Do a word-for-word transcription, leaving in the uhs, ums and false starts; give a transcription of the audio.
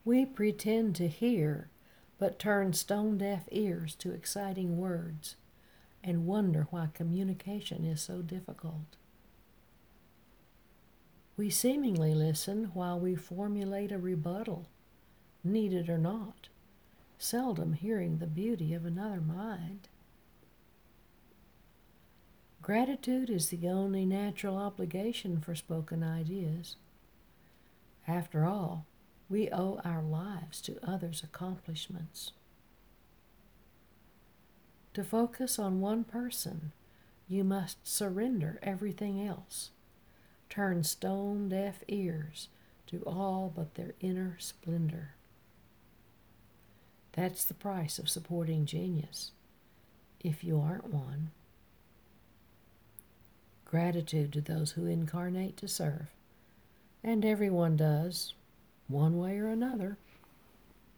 We pretend to hear, but turn stone-deaf ears to exciting words and wonder why communication is so difficult. We seemingly listen while we formulate a rebuttal, needed or not, seldom hearing the beauty of another mind. Gratitude is the only natural obligation for spoken ideas. After all, we owe our lives to others' accomplishments. To focus on one person, you must surrender everything else, turn stone-deaf ears to all but their inner splendor. That's the price of supporting genius, if you aren't one. Gratitude to those who incarnate to serve, and everyone does, one way or another.